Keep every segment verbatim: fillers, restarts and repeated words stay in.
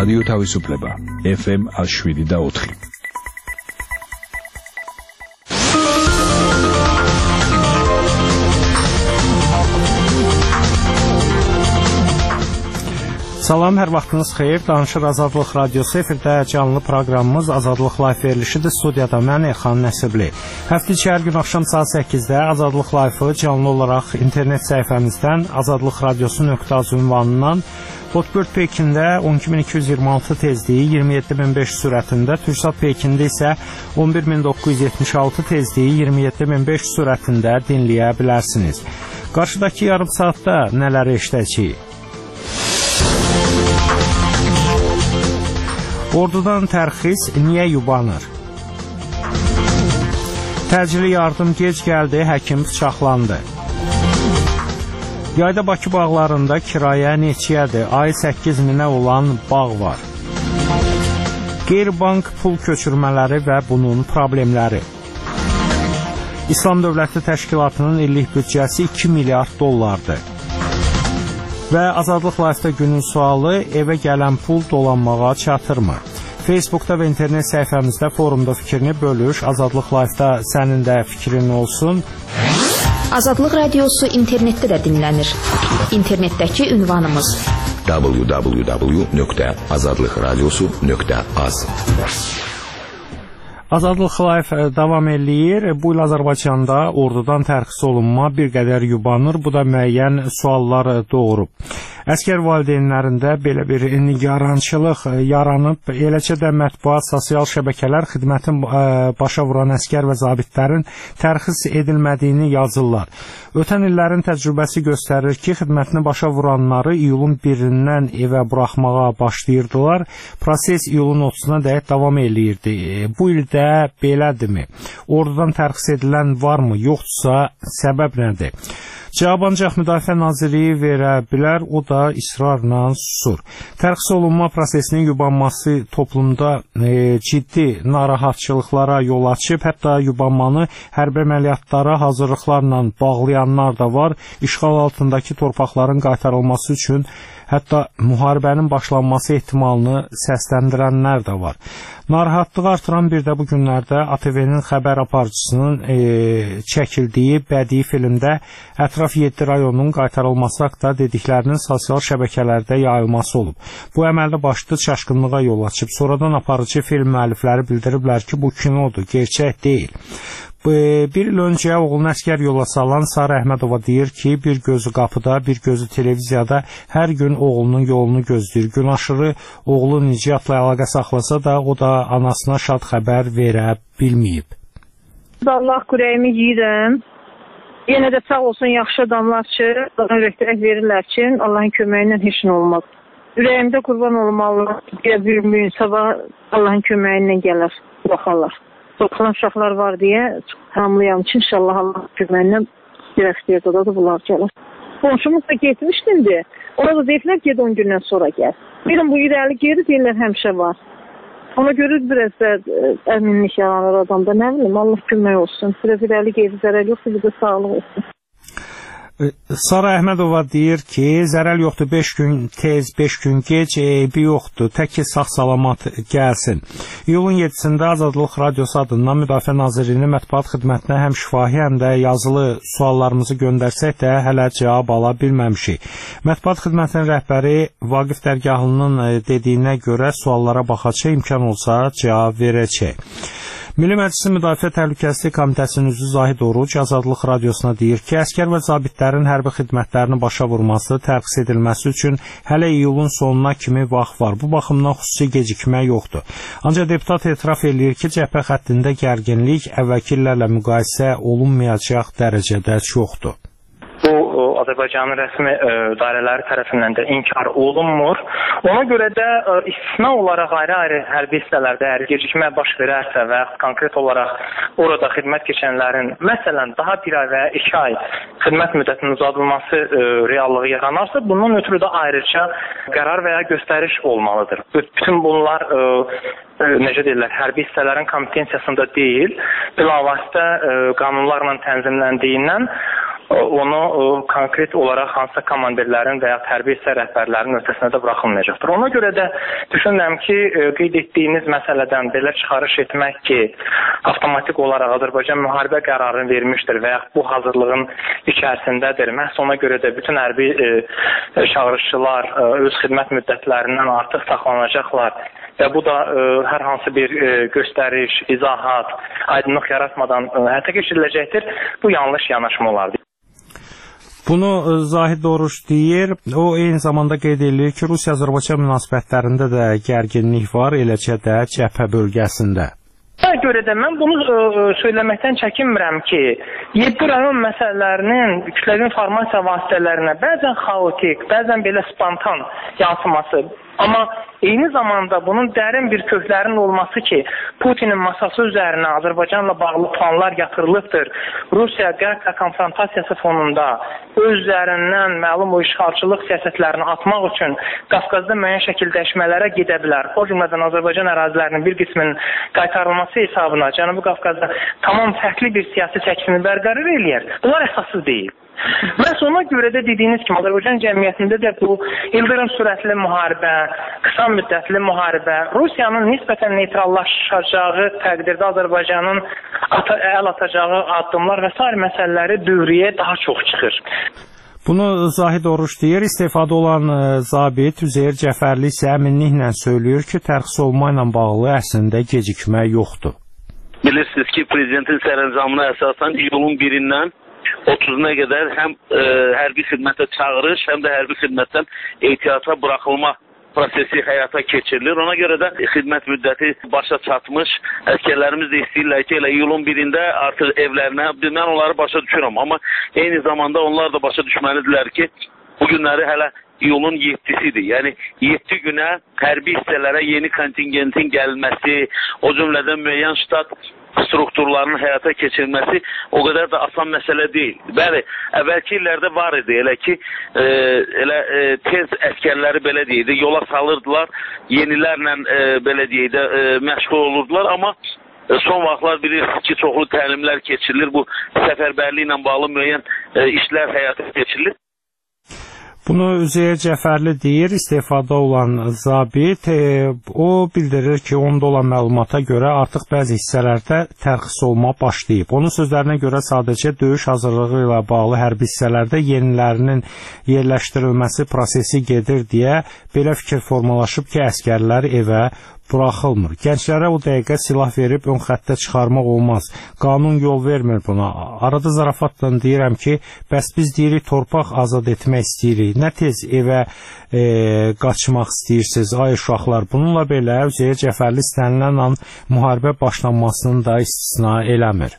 რადიო თავისუფლება ეფ ემ შვიდი და ოთხი. Salam, hər vaxtınız xeyir. Danışır Azadlıq Radiosu, efirdə canlı proqramımız Azadlıq Life verilişidir. Studiyada mən Elxan Nəsibli. Həftə içi hər gün axşam saat səkkizdə Azadlıq Life-ı canlı olaraq internet səhifəmizdən azadlıq radiosu nöqtə az ünvanından Botbird Pekində on iki min iki yüz iyirmi altı tezliyi iyirmi yeddi min beş sürətində, Türksat Pekində isə on bir min doqquz yüz yetmiş altı tezliyi iyirmi yeddi min beş sürətində dinləyə bilərsiniz. Qarşıdakı yarım saatda nələri eşidəcəyik? Ordudan tərxis niyə yubanır? Təcili yardım gec gəldi, həkim bıçaqlandı. Yayda Bakı bağlarında kirayə neçəyədir? Ayı səkkiz minə olan bağ var. Qeyri-bank pul köçürmələri və bunun problemləri. İslam Dövləti Təşkilatının illik büdcəsi iki milyard dollardır. Və Azadlıq Life-da günün sualı, evə gələn pul dolanmağa çatırmı? Facebookda və internet səhifəmizdə forumda fikrini bölüş. Azadlıq Life-da sənin də fikrin olsun. Azadlıq Radiosu internetdə də dinlənir. İnternetdəki ünvanımız w w w nöqtə azadlıq radiosu nöqtə az. Azadlıq Life davam eləyir. Bu il Azərbaycanda ordudan tərxis olunma bir qədər yubanır. Bu da müəyyən suallar doğurub. Əskər valideynlərində belə bir nigarançılıq yaranıb, eləcə də mətbuat, sosial şəbəkələr xidmətin başa vuran əskər və zabitlərin tərxis edilmədiyini yazırlar. Ötən illərin təcrübəsi göstərir ki, xidmətini başa vuranları iyulun birindən evə buraxmağa başlayırdılar. Proses iyulun otuzuna dək davam eləyirdi. Bu ildə belədirmi? Ordudan tərxis edilən varmı? Yoxdursa, səbəb nədir? Cavab ancaq Müdafiə Nazirliyi verə bilər, o da israrla susur. Tərxis olunma prosesinin yubanması toplumda e, ciddi narahatçılıqlara yol açıb, hətta yubanmanı hərbi əməliyyatlara hazırlıqlarla bağlayanlar da var. İşğal altındakı torpaqların qaytarılması üçün hətta müharibənin başlanması ehtimalını səsləndirənlər də var. Narahatlığı artıran bir də bu günlərdə A T V-nin xəbər aparıcısının e, çəkildiyi bədii filmdə ətraf yeddi rayonunun qaytarılması haqqında dediklərinin sosial şəbəkələrdə yayılması olub. Bu əməldə başlı çaşqınlığa yol açıb. Sonradan aparıcı film müəllifləri bildiriblər ki, bu kinodur, gerçək deyil. Bir il öncə oğlunu əskər yola salan Sarı Əhmədova deyir ki, bir gözü qapıda, bir gözü televiziyada hər gün oğlunun yolunu gözləyir. Gün aşırı oğlu Nicatla əlaqə saxlasa da, o da anasına şad xəbər verə bilməyib. Allah qürəyimi yiyirəm. Yenə də sağ olsun yaxşı adamlar ki, ürəkdirək verirlər ki, Allahın köməyi ilə heç nə olmaz. Ürəyimdə qurban olmalı, bir gün sabah Allahın köməyi ilə gələr, baxarlar. Çoxlan uşaqlar var deyə hamlıyam ki, inşallah Allah köməyindən bir həftəyə da da bunlar gəlir. Qonşumuz da getmişdimdi. Ona da deyirlər, ged on gündən sonra gəl. Bilin, bu irəli geri deyirlər, həmişə var. Ona görə biraz da əminlik yaranır adamda. Nə bilim, Allah kömək olsun. Biraz irəli geri zərər yoxdur, bir də sağlıq olsun. Sara Əhmədova deyir ki, zərər yoxdur, beş gün tez, beş gün gec, eybi yoxdur, tək ki sağ-salamat gəlsin. İyulun yeddisində Azadlıq Radiosu adından Müdafiə Nazirliyinin mətbuat xidmətinə həm şifahi, həm də yazılı suallarımızı göndərsək də hələ cavab ala bilməmişik. Mətbuat xidmətinin rəhbəri Vaqif Dərgahının dediyinə görə suallara baxacaq, imkan olsa cavab verəcək. Milli Məclisin Müdafiə Təhlükəsizlik Komitəsinin üzvü Zahid Oruc Azadlıq Radiosuna deyir ki, əskər və zabitlərin hərbi xidmətlərini başa vurması, tərxis edilməsi üçün hələ iyulun sonuna kimi vaxt var. Bu baxımdan xüsusi gecikmə yoxdur. Ancaq deputat etiraf eləyir ki, cəbhə xəttində gərginlik əvvəlki illərlə müqayisə olunmayacaq dərəcədə çoxdur. Bu Azərbaycanın rəsmi ə, dairələri tərəfindən də inkar olunmur. Ona görə də ə, istisna olaraq ayrı-ayrı hərbi hissələrdə əgər gecikmə baş verərsə və konkret olaraq orada xidmət keçənlərin məsələn daha bir ay və ya iki ay xidmət müddətinin uzadılması ə, reallığı yaranarsa, bundan ötürü də ayrıca qərar və ya göstəriş olmalıdır. Bütün bunlar ə, ə, necə deyirlər, hərbi hissələrin kompetensiyasında deyil, bilavasitə ə, qanunlarla tənzimləndiyindən onu konkret olaraq hansısa komandirlərin və ya hərbi hissə rəhbərlərinin öhdəsinə də buraxılmayacaqdır. Ona görə də düşünürəm ki, qeyd etdiyiniz məsələdən belə çıxarış etmək ki, avtomatik olaraq Azərbaycan müharibə qərarını vermişdir və ya bu hazırlığın içərisindədir. Məhz ona görə də bütün hərbi çağırışçılar öz xidmət müddətlərindən artıq saxlanacaqlar və bu da ə, hər hansı bir ə, göstəriş, izahat, aydınlıq yaratmadan ə, həyata keçiriləcəkdir. Bu yanlış yanaşma olardı. Bunu Zahid Oruç deyir. O eyni zamanda qeyd edir ki, Rusiya-Azərbaycan münasibətlərində də gərginlik var, eləcə də cəbhə bölgəsində. Buna görə də mən bunu ə, söyləməkdən çəkinmirəm ki, yeddi rayon məsələlərinin kütləvi informasiya vasitələrinə bəzən xaotik, bəzən belə spontan yansıması, amma eyni zamanda bunun dərin bir köklərinin olması ki, Putinin masası üzərinə Azərbaycanla bağlı planlar yatırılıbdır. Rusiya qərb konfrontasiyası fonunda öz üzərindən məlum o işğalçılıq siyasətlərini atmaq üçün Qafqazda müəyyən şəkildə dəyişmələrə gedə bilər. O cümlədən Azərbaycan ərazilərinin bir qisminin qaytarılması hesabına Cənubi Qafqazda tamam fərqli bir siyasi çəkisini bərqərar eləyər. Bunlar əsassız deyil. Məhz ona görə də dediyiniz kimi Azərbaycan cəmiyyətində də bu ildırım sürətli müharibə, qısa müddətli müharibə, Rusiyanın nisbətən neytrallaşacağı təqdirdə Azərbaycanın ata, əl atacağı addımlar və sair məsələləri dövriyə daha çox çıxır. Bunu Zahid Oruç deyir. İstefada olan e, zabit Üzeyir Cəfərli isə əminliklə söylüyor ki, tərxis olma ilə bağlı əslində gecikmə yoxdur. Bilirsiniz ki, prezidentin sərəncamına əsasən iyulun birindən otuzuna qədər həm e, hərbi xidmətə çağırış, həm də hərbi xidmətdən ehtiyata buraxılma prosesi həyata keçirilir. Ona görə də xidmət müddəti başa çatmış. Əsgərlərimiz də istəyirlər ki, elə iyulun birində artıq evlərinə, mən onları başa düşürəm, amma eyni zamanda onlar da başa düşməlidirlər ki, bu günləri hələ iyulun yeddisidir. Yəni yeddi günə hərbi hissələrə yeni kontingentin gəlməsi, o cümlədən müəyyən ştat strukturlarının həyata keçirilməsi o qədər də asan məsələ deyil. Bəli, əvvəlki illərdə var idi, elə ki, e, elə e, tez əskərləri belə deyildi, yola salırdılar, yenilərlə e, belə deyildi, e, məşğul olurdular, amma e, son vaxtlar bilirsiniz ki, çoxlu təlimlər keçirilir, bu səfərbərliyi ilə bağlı müəyyən e, işlər həyata keçirilir. Bunu Üzeyir Cəfərli deyir, istefada olan zabit. E, o bildirir ki, onda olan məlumata görə artıq bəzi hissələrdə tərxis olma başlayıb. Onun sözlərinə görə sadəcə döyüş hazırlığı ilə bağlı hərbi hissələrdə yenilərinin yerləşdirilməsi prosesi gedir deyə belə fikir formalaşıb ki, əskərlər evə buraxılmır. Gənclərə o dəqiqə silah verib ön xəttə çıxarmaq olmaz. Qanun yol vermir buna. Arada zarafatla deyirəm ki, bəs biz deyirik torpaq azad etmək istəyirik. Nə tez evə e, qaçmaq istəyirsiniz, ay uşaqlar. Bununla belə Üzeyir Cəfərli istənilən an müharibə başlanmasını da istisna eləmir.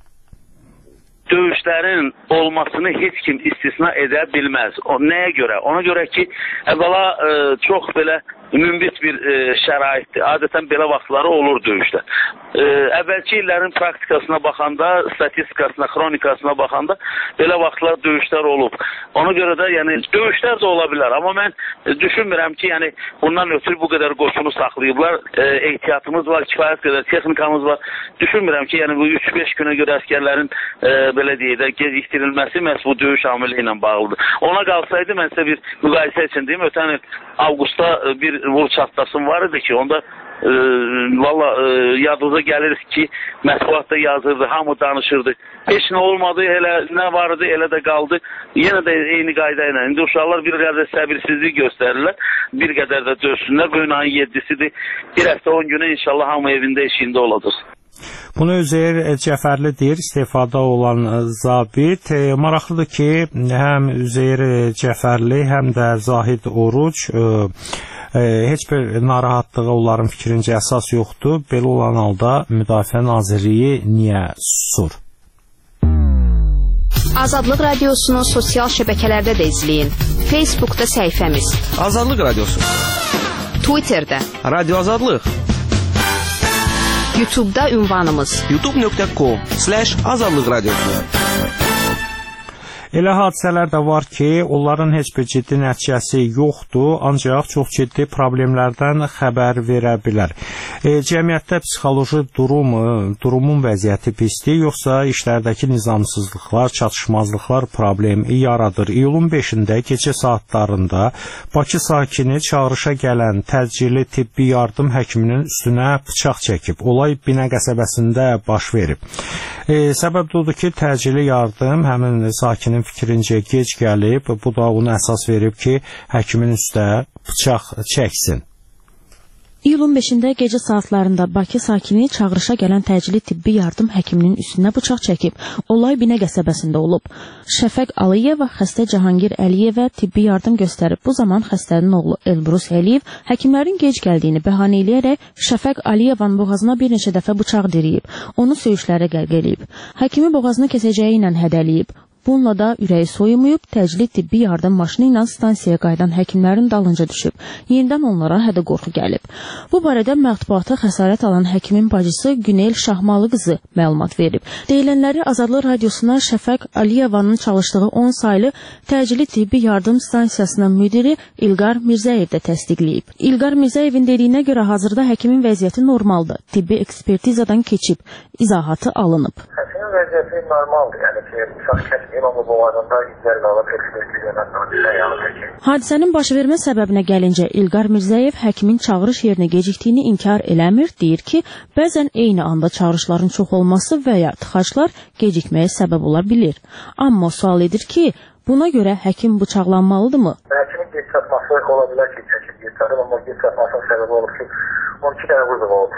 Döyüşlərin olmasını heç kim istisna edə bilməz. O nəyə görə? Ona görə ki, əvvəla e, çox belə mümbit bir e, şəraitdir. Adətən belə vaxtları olur döyüşdə. E, əvvəlki illərin praktikasına baxanda, statistikasına, xronikasına baxanda belə vaxtlar döyüşlər olub. Ona görə də yəni döyüşlər də ola bilər. Amma mən e, düşünmürəm ki, yəni bundan ötürü bu qədər qoşunu saxlayıblar. E, ehtiyatımız var, kifayət qədər texnikamız var. Düşünmürəm ki, yəni bu üç beş günə görə əskərlərin e, belə deyək də gecikdirilməsi məhz bu döyüş amili ilə bağlıdır. Ona qalsaydı mən sizə bir müqayisə üçün deyim, ötən il avqustda bir vur çatlasım var idi ki, onda e, valla e, yadınıza gəlir ki, mətbuatda yazırdı, hamı danışırdı. Heç nə olmadı, elə nə vardı, elə də qaldı. Yenə də eyni qayda ilə. İndi uşaqlar bir qədər səbirsizlik göstərirlər, bir qədər də döysünlər. Bu gün ayın yeddisidir. Bir həftə on günə inşallah hamı evində, işində olacaq. Bunu Üzeyir Cəfərli deyir, istefada olan zabit. E, maraqlıdır ki, həm Üzeyir Cəfərli, həm də Zahid Oruç e, e, heç bir narahatlığı onların fikrincə əsas yoxdur. Belə olan halda Müdafiə Nazirliyi niyə susur? Azadlıq Radiosunu sosial şəbəkələrdə də izləyin. Facebookda səhifəmiz Azadlıq Radiosu, Twitterdə Radio Azadlıq, YouTube'da ünvanımız youtube nöqtə com slash azadlıq radiosu. Elə hadisələr də var ki, onların heç bir ciddi nəticəsi yoxdur, ancaq çox ciddi problemlərdən xəbər verə bilər. E, cəmiyyətdə psixoloji durum, durumun vəziyyəti pisdir, yoxsa işlərdəki nizamsızlıqlar, çatışmazlıqlar problem yaradır. İyulun beşində gecə saatlarında Bakı sakini çağırışa gələn təcili tibbi yardım həkiminin üstünə bıçaq çəkib. Olay Binə qəsəbəsində baş verib. E, səbəb budur ki, təcili yardım həmin sakinin fikrincə gec gəlib. Bu da ona əsas verib ki, həkimin üstə bıçaq çəksin. İyulun beşində gecə saatlarında Bakı sakini çağırışa gələn təcili tibbi yardım həkiminin üstünə bıçaq çəkib. Olay Binə qəsəbəsində olub. Şəfəq Aliyeva xəstə Cahangir Əliyevə tibbi yardım göstərib. Bu zaman xəstənin oğlu Elbrus Əliyev həkimlərin gec gəldiyini bəhanə eləyərək Şəfəq Aliyevanın boğazına bir neçə dəfə bıçaq diriyib. Onu söyüşlərə qərq eləyib. Həkimi boğazını kəsəcəyi ilə hədəliyib. Bununla da ürəyi soyumayıb, təcili tibbi yardım maşını ilə stansiyaya qayıdan həkimlərin dalınca düşüb. Yenidən onlara hədə-qorxu gəlib. Bu barədə mətbuata xəsarət alan həkimin bacısı Günel Şahmalı qızı məlumat verib. Deyilənləri Azadlıq Radiosuna Şəfəq Aliyevanın çalışdığı on saylı təcili tibbi yardım stansiyasının müdiri İlqar Mirzəyev də təsdiqləyib. İlqar Mirzəyevin dediyinə görə hazırda həkimin vəziyyəti normaldır. Tibbi ekspertizadan keçib, izahatı alınıb. Həkimin vəziyyəti normaldır, yəni ki, bıçaq kəsməyib, amma boğazında izlər qalıb, ekspertizadan hadisə yanıb. Hadisənin baş vermə səbəbinə gəlincə, İlqar Mirzəyev həkimin çağırış yerinə gecikdiyini inkar eləmir, deyir ki, bəzən eyni anda çağırışların çox olması və ya tıxaclar gecikməyə səbəb ola bilir. Amma sual edir ki, buna görə həkim bıçaqlanmalıdırmı? Həkimin gec çatması ola bilər ki, çəkib gec çatıb, amma gec çatmasının səbəbi olur ki, on iki dənə qızıq olub,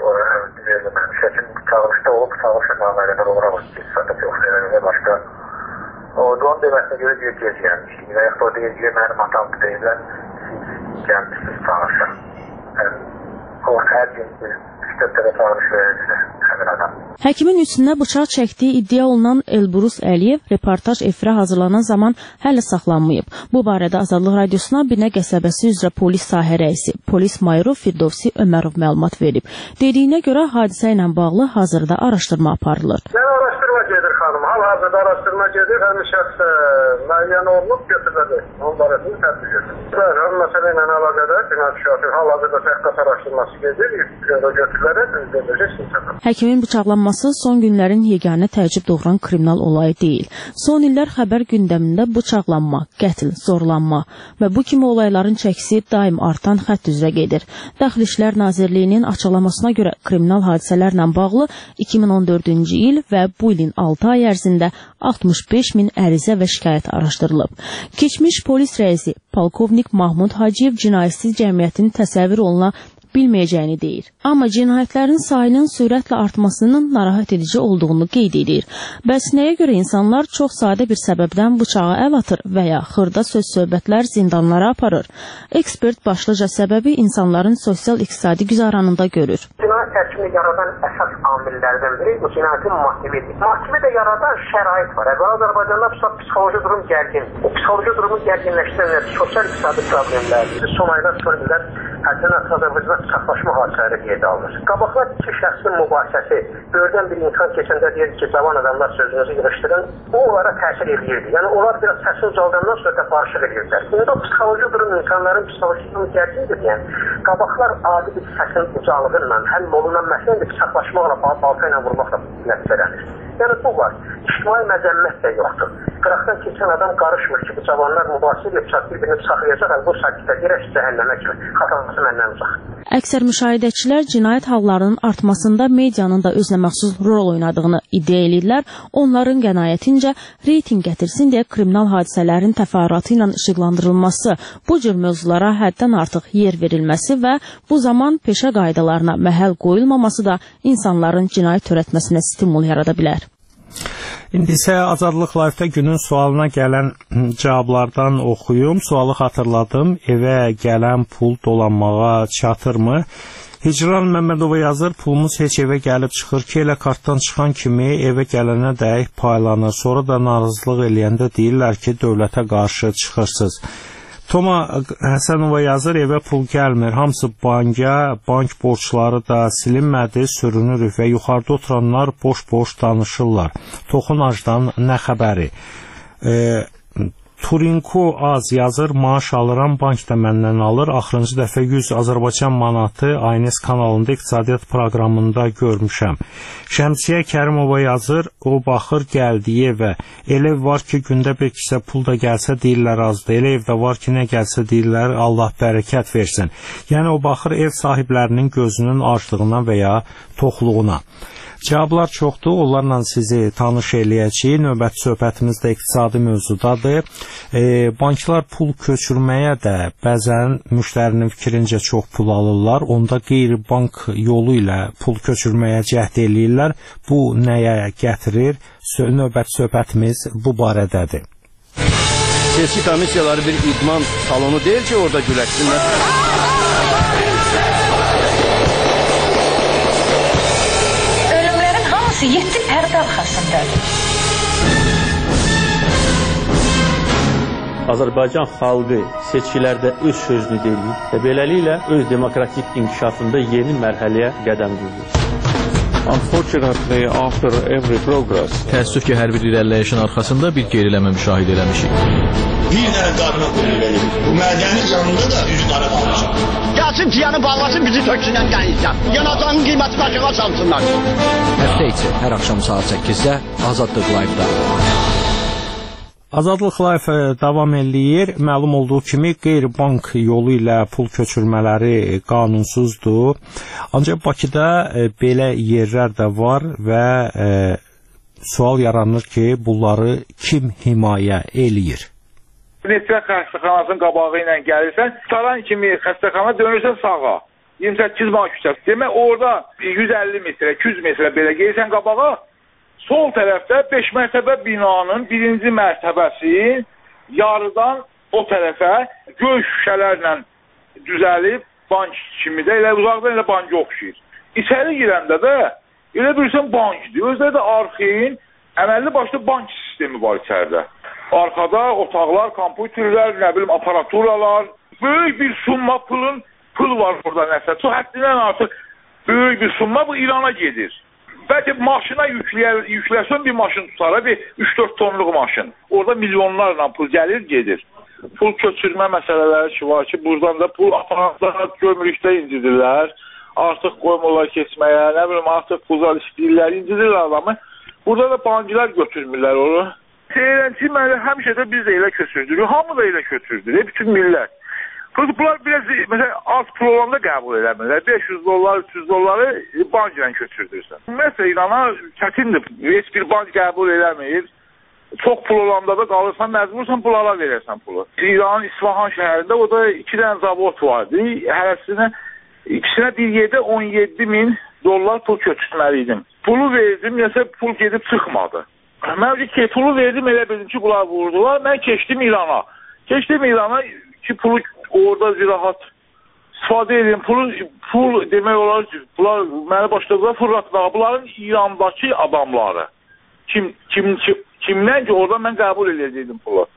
həkim çağırışda olub, çağırışa namələrlər olaraq gec çatıb, yoxsa elə başqa. O, onun deməsinə görə deyir gec gəlmişik və yaxud o deyir ki, mənim atam deyirlər, siz gəlmişsiniz çağırışa. O, hər gün bir üç-dörd dəfə çağırış verir həmin adam. Həkimin üstünə bıçaq çəkdiyi iddia olunan Elbrus Əliyev reportaj efirə hazırlanan zaman hələ saxlanmayıb. Bu barədə Azadlıq Radiosuna Binə qəsəbəsi üzrə polis sahə rəisi, polis mayuru Firdovsi Ömərov məlumat verib. Dediyinə görə hadisə ilə bağlı hazırda araşdırma aparılır. Mən araşdırma gedir xanım, hal-hazırda araşdırma gedir, həmin şəxs müəyyən olunub götürüldü. Onun barəsində tədbir edilir. Bəli, məsələ ilə əlaqədar cinayət işi hal-hazırda təhqiqat araşdırması gedir, götürülərək öldürüləcək. Həkimin bıçaqlanması son günlərin yeganə təəccüb doğuran kriminal olayı deyil. Son illər xəbər gündəmində bıçaqlanma, qətl, zorlanma və bu kimi olayların çəkisi daim artan xətt üzrə gedir. Daxili İşlər Nazirliyinin açıqlamasına görə kriminal hadisələrlə bağlı iki min on dördüncü il və bu ilin altı ay ərzində altmış beş min ərizə və şikayət araşdırılıb. Keçmiş polis rəisi Polkovnik Mahmud Hacıyev cinayətsiz cəmiyyətin təsəvvür oluna bilməyəcəyini deyir. Amma cinayətlərin sayının sürətlə artmasının narahat edici olduğunu qeyd edir. Bəs nəyə görə insanlar çox sadə bir səbəbdən bıçağa əl atır və ya xırda söz-söhbətlər zindanlara aparır? Ekspert başlıca səbəbi insanların sosial-iqtisadi güzaranında görür. Cinayət tərkibini yaradan əsas amillərdən biri bu cinayətin motividir. Motivi də yaradan şərait var. Əvvəl Azərbaycanda psixoloji durum gərgin. O psixoloji durumu gərginləşdirən sosial-iqtisadi problemlərdir. Son aylar son illər həddən Azərbaycanda çaxlaşma hadisələri qeydə alınır. Qabaqlar iki şəxsin mübahisəsi, böyürdən bir insan keçəndə deyir ki, cavan adamlar sözünüzü yığışdırın, o onlara təsir edirdi. Yəni, onlar biraz səsini ucaldandan sonra da barışıq edirlər. Bunda psixoloji durum, insanların psixoloji durumu gərgindir deyən, qabaqlar adi bir səsin ucalığıyla, həll olunan məsələn də çaxlaşmaqla, balta ilə vurmaqla nəticələnir. Yəni, bu var. İctimai məzəmmət də yoxdur. Qıraqdan keçən adam qarışmır ki, bu cavanlar mübahisə edib, çat bir-birini saxlayacaq, bu sakitə dirək cəhənnəmə kimi, xataması məndən uzaq. Əksər müşahidəçilər cinayət hallarının artmasında medianın da özünə məxsus rol oynadığını iddia edirlər. Onların qənaətincə reyting gətirsin deyə kriminal hadisələrin təfərrüatı ilə işıqlandırılması, bu cür mövzulara həddən artıq yer verilməsi və bu zaman peşə qaydalarına məhəl qoyulmaması da insanların cinayət törətməsinə stimul yarada bilər. İndi isə Azadlıq Live-də günün sualına gələn cavablardan oxuyum. Sualı xatırladım. Evə gələn pul dolanmağa çatırmı? Hicran Məmmədova yazır, pulumuz heç evə gəlib çıxır ki, elə kartdan çıxan kimi evə gələnə dəyək paylanır. Sonra da narazılıq eləyəndə deyirlər ki, dövlətə qarşı çıxırsınız. Toma Həsənova yazır, evə pul gəlmir, hamısı banka, bank borçları da silinmədi, sürünürük və yuxarıda oturanlar boş-boş danışırlar. Toxunacdan nə xəbəri? E, Turinko az yazır, maaş alıram, bank da məndən alır. Axırıncı dəfə yüz Azərbaycan manatı A N S kanalında iqtisadiyyat proqramında görmüşəm. Şəmsiyə Kərimova yazır, o baxır gəldiyi evə. Elə ev var ki, gündə bir kisə pul da gəlsə deyirlər azdır. Elə evdə var ki, nə gəlsə deyirlər Allah bərəkət versin. Yəni o baxır ev sahiblərinin gözünün açlığına və ya toxluğuna. Cavablar çoxdur, onlarla sizi tanış eləyəcəyik. Növbəti söhbətimiz də iqtisadi mövzudadır. E, banklar pul köçürməyə də bəzən müştərinin fikrincə çox pul alırlar. Onda qeyri-bank yolu ilə pul köçürməyə cəhd eləyirlər. Bu nəyə gətirir? Növbəti söhbətimiz bu barədədir. Seçki komissiyaları bir idman salonu deyil ki, orada güləşsinlər. yeddi pərdə arxasındadır. Azərbaycan xalqı seçkilərdə öz sözünü deyir və beləliklə öz demokratik inkişafında yeni mərhələyə qədəm qoyur. Unfortunately, after every progress, təəssüf ki, hər bir irəliləyişin arxasında bir geriləmə müşahidə eləmişik. Bir dənə qarına qoyur verir. Bu mədənin yanında da üzü qara qalacaq. Gəlsin tiyanı bağlasın, bizi töksünən qənizdən. Yanacağın qiyməti başına salsınlar. Həftə içi hər axşam saat səkkizdə Azadlıq Live-da. Azadlıq Live davam eləyir. Məlum olduğu kimi qeyri-bank yolu ilə pul köçürmələri qanunsuzdur. Ancaq Bakıda e, belə yerlər də var və e, sual yaranır ki, bunları kim himayə eləyir? Neçə xəstəxanasının qabağı ilə gəlirsən, saran kimi xəstəxana dönürsən sağa. iyirmi səkkiz man küçəsi. Demək orada yüz əlli metrə, iki yüz metrə belə gəlirsən qabağa. Sol tərəfdə beş mərtəbə binanın birinci mərtəbəsi yarıdan o tərəfə göy şüşələrlə düzəlib bank kimi də elə uzaqdan elə banka oxşayır. İçəri girəndə də elə bilirsən bankdır. Özdə də arxeyin əməlli başlı bank sistemi var içəridə. Arkada otaqlar, kompüterlər, nə bilim aparaturalar, böyük bir summa pulun pul var burada nəsə. Çox həddindən artıq böyük bir summa bu İrana gedir. Bəlkə maşına yükləyə, yükləsin bir maşın tutara, bir üç dörd tonluq maşın. Orada milyonlarla pul gəlir, gedir. Pul köçürmə məsələləri ki var ki, buradan da pul aparatlar gömrükdə incidirlər. Artıq qoymurlar keçməyə, nə bilim artıq pullar istəyirlər, incidirlər adamı. Burada da banklar götürmürlər onu. Seyirənçi mənə həmişə də biz də elə köçürdürük, hamı da elə köçürdürük, bütün millət. Bunlar biraz, məsələn, az pul olanda qəbul eləmirlər. beş yüz dollar, üç yüz dolları bankla köçürdürsən. Məsələn, İrana çətindir. Heç bir bank qəbul eləmir. Çox pul olanda da qalırsan, məcbursan pullara verərsən pulu. İranın İsfahan şəhərində o da iki dənə zavod vardı. Hərəsinə, ikisinə bir yerdə on yeddi min dollar pul köçürtməliydim. Pulu verdim, nəsə pul gedib çıxmadı. Mən ki, pulu verdim, elə bildim ki, bunlar vurdular. Mən keçdim İrana. Keçdim İrana ki, pulu orada rahat istifadə edin. Pul, pul demək olar ki, bunlar məni başladılar fırlatmağa. Bunların İrandakı adamları. Kim, kim, kim, kimdən ki, orada mən qəbul edəcəkdim pulu.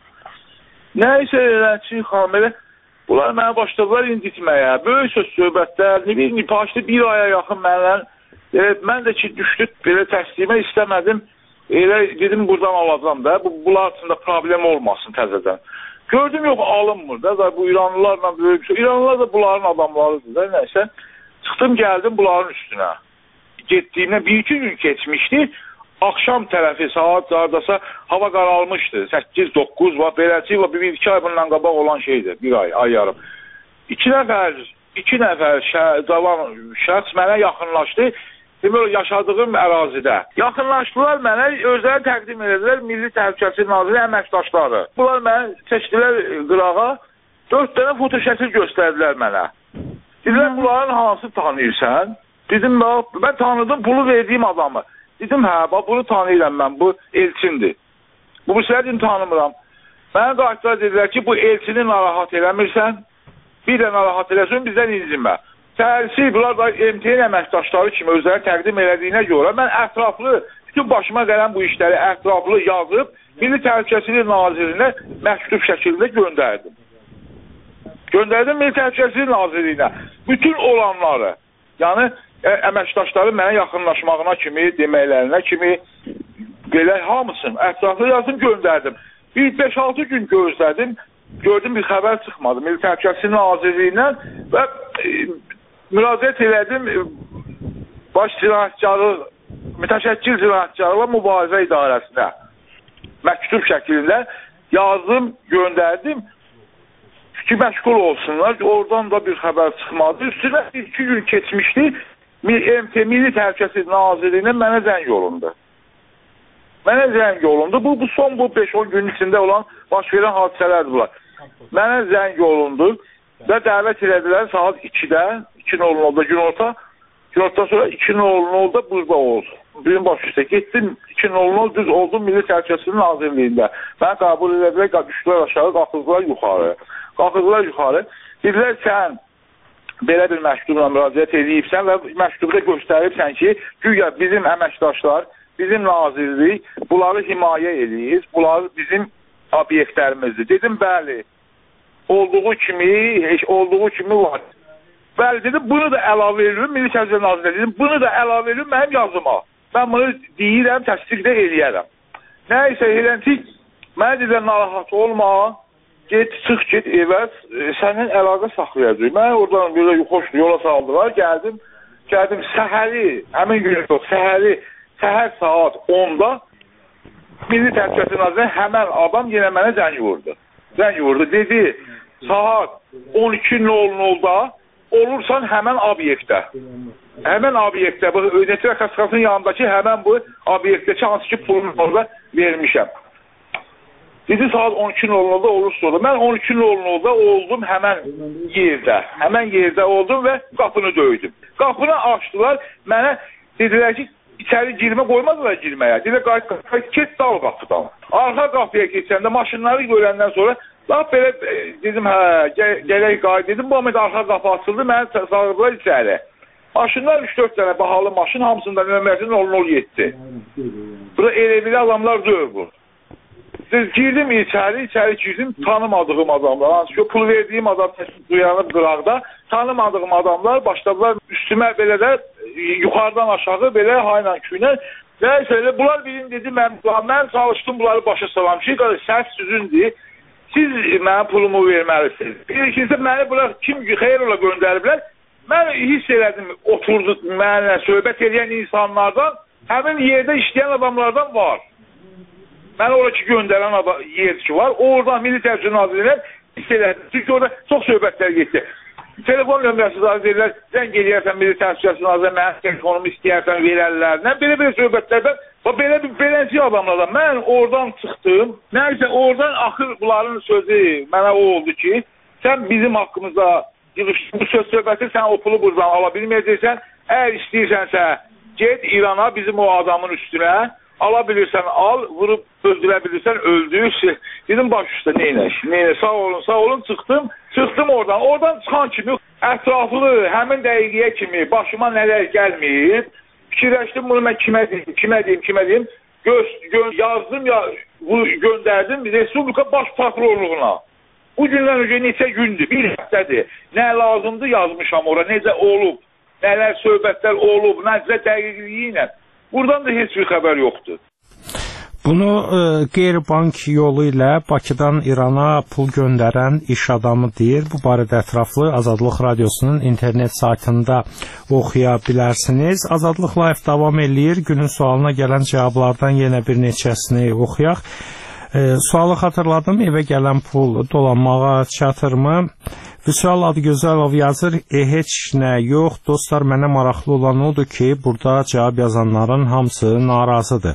Nəysə eləçin xanım elə, bunlar məni başladılar incitməyə. Böyük söz söhbətlər, ne bir başlı bir aya yaxın mənlə, elə, mən də ki, düşdük, belə təslimə istəmədim. Elə dedim, buradan alacam da, bu, bunlar üçün də problem olmasın təzədən. Gördüm, yox, alınmır da, da bu İranlılarla böyük şey. İranlılar da bunların adamlarıdır da, nəysə. Çıxdım, gəldim bunların üstünə. Getdiyimdə bir iki gün keçmişdi. Akşam tərəfi saat hardasa hava qaralmışdı. səkkiz doqquz var, beləci var, bir iki ay bundan qabaq olan şeydir. Bir ay, ay yarım. İki nəfər, iki nəfər şə, cavan şəxs mənə yaxınlaşdı. Demək, yaşadığım ərazidə. Yaxınlaşdılar mənə, özləri təqdim edilər Milli Təhlükəsizlik Naziri əməkdaşları. Bunlar mənə çəkdilər qırağa, dörd dənə fotoşəkil göstərdilər mənə. Dedilər, bunların hansı tanıyırsan? Dedim, mən tanıdım pulu verdiyim adamı. Dedim, hə, bax, bunu tanıyıram mən, bu Elçindir. Bu, bu səhədim tanımıram. Mənə qayıtlar dedilər ki, bu Elçini narahat eləmirsən, bir də narahat eləsin, bizdən incinmə. Səhərisi, bunlar da M T N əməkdaşları kimi özləri təqdim elədiyinə görə mən ətraflı, bütün başıma gələn bu işləri ətraflı yazıb Milli Təhlükəsizlik Nazirinə məktub şəkildə göndərdim. Göndərdim Milli Təhlükəsizlik Nazirinə. Bütün olanları, yəni əməkdaşları mənə yaxınlaşmağına kimi, deməklərinə kimi belə hamısını ətraflı yazdım, göndərdim. Bir beş altı gün gözlədim. Gördüm bir xəbər çıxmadı. Milli Təhlükəsizlik Nazirliyindən və e, müraciət elədim e, baş cinayətkarlıq, mütəşəkkil cinayətkarlıqla mübarizə idarəsinə. Məktub şəklində yazdım, göndərdim ki, məşğul olsunlar. Oradan da bir xəbər çıxmadı. Üstünə iki gün keçmişdi. M T Milli Təhlükəsizlik Nazirliyinə mənə zəng olundu. Mənə zəng olundu. Bu, bu son bu beş on gün içində olan baş verən hadisələrdir bunlar. Mənə zəng olundu və dəvət elədilər saat ikidə, iki nol nolda günorta. Günorta sonra iki nol nolda burada oldu. Bizim baş üstə getdim, iki nol nol düz oldum Milli Təhlükəsizlik Nazirliyində. Mən qəbul elədilər, düşdülər aşağı, qalxırdılar yuxarı. Qalxırdılar yuxarı. Dedilər, sən belə bir məktubla müraciət edibsən və məktubda göstəribsən ki, güya bizim əməkdaşlar, bizim nazirlik bunları himayə edir, bunları bizim obyektlərimizdir. Dedim, bəli, olduğu kimi, olduğu kimi var. Bəli, dedim, bunu da əlavə edirim, Milli Təhlükəsizlik Nazirliyi dedim, bunu da əlavə edirim mənim yazıma. Mən bunu deyirəm, təsdiq də eləyərəm. Nəysə, eləncik, mənə dedim, narahat olma, get, çıx, get evə, sənin əlaqə saxlayacaq. Mən oradan belə xoş yola saldılar, gəldim, gəldim, səhəri, həmin gün yox, səhəri, səhər saat onda Milli Təhlükəsizlik Nazirliyi həmən adam yenə mənə zəng vurdu. Zəng vurdu, dedi, saat on iki nol nolda olursan həmən obyektdə. Həmən obyektdə, bu netilə kaskasının yanındakı həmən bu obyektdəki hansı ki pulunu orada vermişəm. Dedi, saat on iki nol nolda olursa olur. Mən on iki nol nolda oldum həmən yerdə. Həmən yerdə oldum və qapını döydüm. Qapını açdılar, mənə dedilər ki, içəri girmə qoymadılar girməyə. Dedilər, qayıt, qayıt, get dal qapıdan. Arxa qapıya keçəndə, maşınları görəndən sonra laf belə dedim, hə, gələk qayıt dedim. Bu amada arxa qapı açıldı, mənə sağırdılar içəri. Maşınlar üç dörd dənə bahalı maşın, hamısında nömrəsi nol nol yeddi. Burada elə-belə adamlar döyür bu. Girdim içəri, içəri girdim, tanımadığım adamlar, hansı ki, pul verdiyim adam duyanıb qıraqda, tanımadığım adamlar başladılar üstümə belə də yuxarıdan aşağı belə hayla küylə. Nəysə, bunlar birin dedi, mən, mən çalışdım bunları başa salam ki, səs süzündür, siz mənə pulumu verməlisiniz. Bir ikincisi, məni bunlar kim xeyr ola göndəriblər, mən hiss elədim, oturdu mənlə söhbət edən insanlardan, həmin yerdə işləyən adamlardan var. Mən oradakı göndərən yer ki var, oradan Milli Təhlükəsizlik Nazirliyinə hiss elədim. Çünki orada çox söhbətlər getdi. Telefon nömrəsi nazirlər, zəng eləyərsən Milli Təhlükəsizlik Nazirliyinə, mənim telefonumu istəyərsən verərlər. Belə-belə söhbətlərdən, belə bir beləncə adamlardan mən oradan çıxdım. Nəysə, oradan axır bunların sözü mənə o oldu ki, sən bizim haqqımızda yığışdın, bu söz söhbəti sən o pulu buradan ala bilməyəcəksən. Əgər istəyirsənsə, get İrana bizim o adamın üstünə, ala bilirsən al, vurub öldürə bilirsən öldür. Dedim baş üstə neynəş, neynəş, sağ olun, sağ olun, çıxdım, çıxdım oradan. Oradan çıxan kimi ətraflı həmin dəqiqəyə kimi başıma nələr gəlməyib, fikirləşdim bunu mən kimə deyim, kimə deyim, kimə deyim, göz, göz, yazdım ya, göndərdim Respublika Baş Prokurorluğuna. Bu gündən öncə neçə gündür, bir həftədir, nə lazımdır yazmışam ora, necə olub, nələr söhbətlər olub, necə dəqiqliyi ilə. Buradan da heç bir xəbər yoxdur. Bunu e, qeyri-bank yolu ilə Bakıdan İrana pul göndərən iş adamı deyir. Bu barədə ətraflı Azadlıq Radiosunun internet saytında oxuya bilərsiniz. Azadlıq Live davam eləyir. Günün sualına gələn cavablardan yenə bir neçəsini oxuyaq. E, sualı xatırladım. Evə gələn pul dolanmağa çatırmı? Vüsal Adıgözəlov yazır, e, heç nə yox, dostlar, mənə maraqlı olan odur ki, burada cavab yazanların hamısı narazıdır.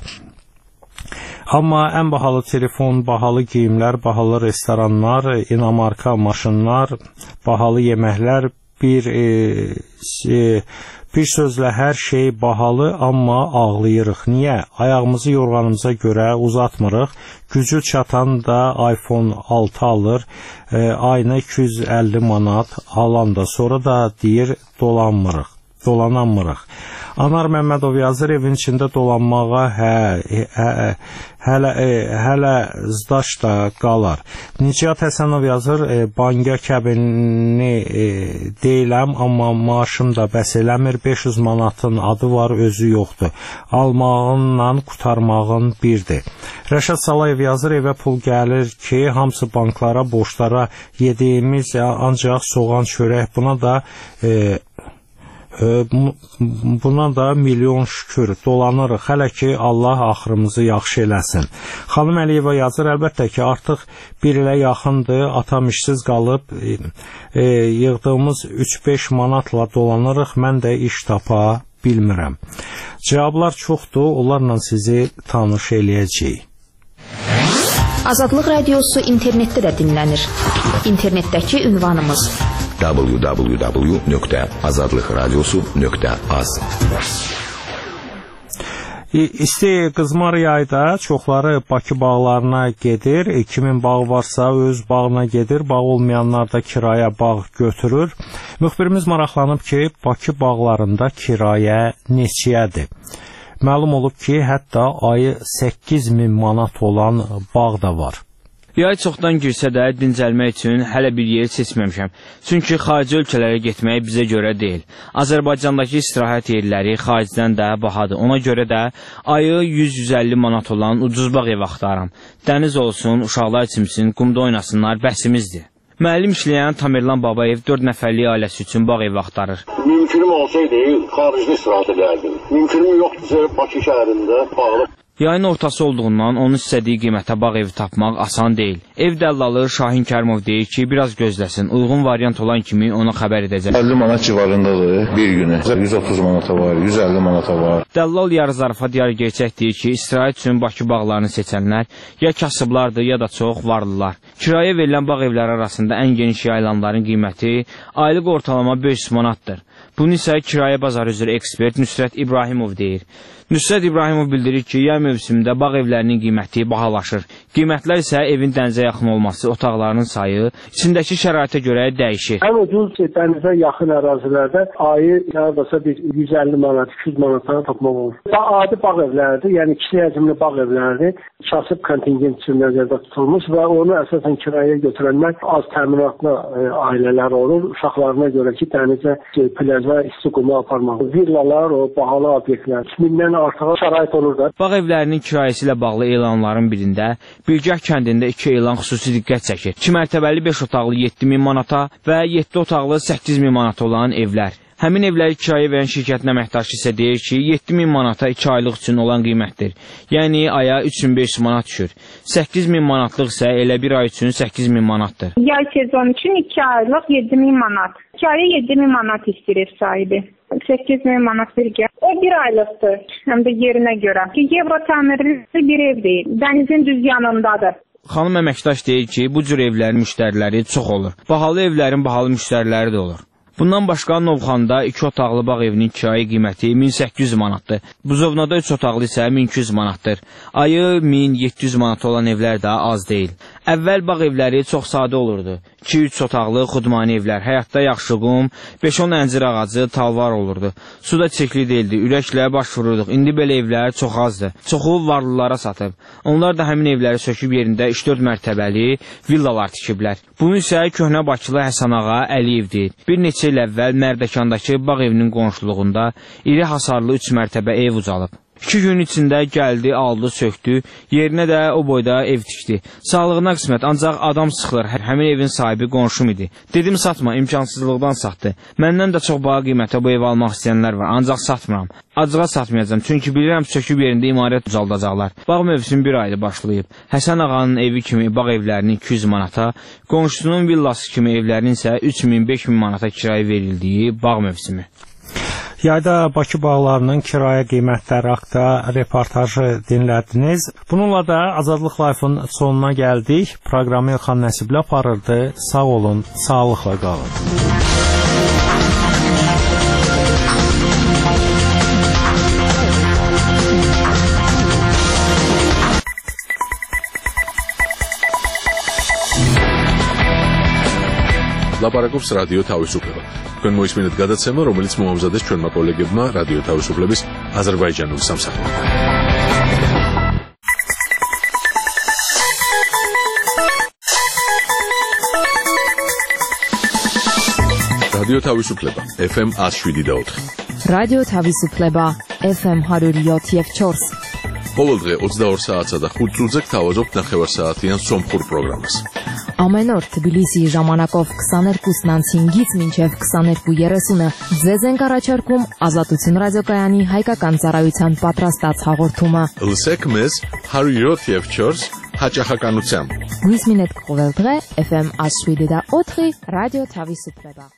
Amma ən bahalı telefon, bahalı geyimlər, bahalı restoranlar, inamarka maşınlar, bahalı yeməklər, bir e, e, bir sözlə hər şey bahalı, amma ağlayırıq. Niyə? Ayağımızı yorğanımıza görə uzatmırıq. Gücü çatan da iPhone altı alır, e, ayına iki yüz əlli manat alan da sonra da deyir dolanmırıq. dolanamırıq. Anar Məmmədov yazır, evin içində dolanmağa hə, hə, hələ, hələ zdaş da qalar. Nicat Həsənov yazır, banka kəbinini deyiləm, amma maaşım da bəs eləmir, beş yüz manatın adı var, özü yoxdur. Almağınla qutarmağın birdir. Rəşad Salayev yazır, evə pul gəlir ki, hamısı banklara, borçlara yediyimiz ancaq soğan çörək, buna da e, buna da milyon şükür dolanırıq, hələ ki Allah axırımızı yaxşı eləsin. Xanım Əliyeva yazır, əlbəttə ki artıq bir ilə yaxındır, atam işsiz qalıb, e, e, yığdığımız üç beş manatla dolanırıq, mən də iş tapa bilmirəm. Cavablar çoxdur, onlarla sizi tanış eləyəcəyik. Azadlıq Radiosu internetdə də dinlənir. İnternetdəki ünvanımız w w w nöqtə azadlıq radiosu nöqtə az. İsti qızmar yayda çoxları Bakı bağlarına gedir. Kimin bağı varsa öz bağına gedir. Bağ olmayanlar da kiraya bağ götürür. Müxbirimiz maraqlanıb ki, Bakı bağlarında kirayə neçəyədir? Məlum olub ki, hətta ayı səkkiz min manat olan bağ da var. Yay çoxdan girsə də dincəlmək üçün hələ bir yer seçməmişəm. Çünki xarici ölkələrə getmək bizə görə deyil. Azərbaycandakı istirahət yerləri xaricdən də bahadır. Ona görə də ayı yüz yüz əlli manat olan ucuz bağ ev axtarıram. Dəniz olsun, uşaqlar çimsin, qumda oynasınlar, bəsimizdir. Müəllim işləyən Tamerlan Babayev dörd nəfərlik ailəsi üçün bağ ev axtarır. Mümkünüm olsaydı xaricdə istirahət edərdim. Mümkünüm yoxdursa Bakı şəhərində bağlı. Yayın ortası olduğundan onun istədiyi qiymətə bağ evi tapmaq asan deyil. Ev dəllalı Şahin Kərimov deyir ki, biraz gözləsin, uyğun variant olan kimi ona xəbər edəcək. əlli manat civarındadır bir günü. yüz otuz manata var, yüz əlli manata var. Dəllal yarı zarafat yarı gerçək deyir ki, istirahət üçün Bakı bağlarını seçənlər ya kasıblardır, ya da çox varlılar. Kiraya verilən bağ evləri arasında ən geniş yayılanların qiyməti aylıq ortalama beş yüz manatdır. Bunu isə kirayə bazarı üzrə ekspert Nüsrət İbrahimov deyir. Nüsrət İbrahimov bildirir ki, yay mövsümündə bağ evlərinin qiyməti bahalaşır. Qiymətlər isə evin dənizə yaxın olması, otaqlarının sayı, içindəki şəraitə görə dəyişir. Ən ucuz dənizə yaxın ərazilərdə ayı neredeyse bir yüz əlli manat, iki yüz manatlara tapmaq olur. Adi bağ evləridir, yəni kiçik həcmli bağ evləridir. Kasıb kontingent üçün nəzərdə tutulmuş və onu əsasən kiraya götürənlər az təminatlı e, ailələr olur. Uşaqlarına görə ki, dənizə e, plaja isti qumu aparmaq. Villalar, o bahalı obyektlər, iki mindən artıq şərait olur da. Bağ evlərinin kirayəsi ilə bağlı elanların birində Bilgah kəndində iki elan xüsusi diqqət çəkir. iki mərtəbəli beş otaqlı yeddi min manata və yeddi otaqlı səkkiz min manata olan evlər. Həmin evləri kirayə verən şirkətin əməkdaşı isə deyir ki, yeddi min manata iki aylıq üçün olan qiymətdir. Yəni aya üç min beş yüz manat düşür. səkkiz min manatlıq isə elə bir ay üçün səkkiz min manatdır. Yay sezonu üçün iki aylıq yeddi min manat. Kirayə yeddi min manat istəyir ev sahibi. səkkiz min manat vergi. O bir aylıqdır, həm də yerinə görə. Euro təmirli bir ev deyil, dənizin düz yanındadır. Xanım əməkdaş deyir ki, bu cür evlərin müştəriləri çox olur. Bahalı evlərin bahalı müştəriləri də olur. Bundan başqa Novxanda iki otaqlı bağ evinin kirayə qiyməti min səkkiz yüz manatdır. Buzovnada üç otaqlı isə min iki yüz manatdır. Ayı min yeddi yüz manat olan evlər də az deyil. Əvvəl bağ evləri çox sadə olurdu. iki üç otaqlı xudmani evlər, həyatda yaxşı qum, beş on əncir ağacı, talvar olurdu. Su da çirkli deyildi, ürəklə baş vururduq. İndi belə evlər çox azdır. Çoxu varlılara satıb. Onlar da həmin evləri söküb yerində üç dörd mərtəbəli villalar tikiblər. Bunu isə köhnə Bakılı Həsən Ağa Əliyev deyir. Bir neçə il əvvəl Mərdəkandakı bağ evinin qonşuluğunda iri hasarlı üç mərtəbə ev ucalıb. İki gün içində gəldi, aldı, söktü, yerinə də o boyda ev tikdi. Sağlığına qismət, ancaq adam sıxılır, həmin evin sahibi qonşum idi. Dedim satma, imkansızlıqdan satdı. Məndən də çox baha qiymətə bu evi almaq istəyənlər var, ancaq satmıram. Acığa satmayacağım, çünki bilirəm söküb yerində imarət ucaldacaqlar. Bağ mövsüm bir ayda başlayıb. Həsən Ağanın evi kimi bağ evlərinin iki yüz manata, qonşusunun villası kimi evlərin isə üç min beş min manata kirayə verildiyi bağ mövsümü. Yayda Bakı bağlarının kirayə qiymətləri haqda reportajı dinlədiniz. Bununla da Azadlıq Life-ın sonuna gəldik. Proqramı Elxan Nəsiblə aparırdı. Sağ olun, sağlıqla qalın. ლაპარაკობს რადიო თავისუფლება. თქვენ მოისმინეთ გადაცემა, რომელიც მოამზადეს ჩვენმა კოლეგებმა რადიო თავისუფლების აზერბაიჯანულ სამსახურში. რადიო თავისუფლება ეფ ემ one oh seven და four. რადიო თავისუფლება ეფ ემ one oh seven და four. ყოველდღე ოცდაორ საათსა და ხუთ წუთზე გთავაზობთ ნახევარსაათიან სომხურ პროგრამას. Ամեն օր Թբիլիսի ժամանակով twenty-two հինգից մինչև twenty-two thirty ձեզ ենք առաջարկում Ազատություն ռադիոկայանի հայկական ծառայության պատրաստած հաղորդումը։ Լսեք մեզ one oh seven და four հաճախականությամբ։ Նույնիսկ մինետ կողել դրե էֆ էմ one oh seven და four ռադիո Թավիսուփլեբա։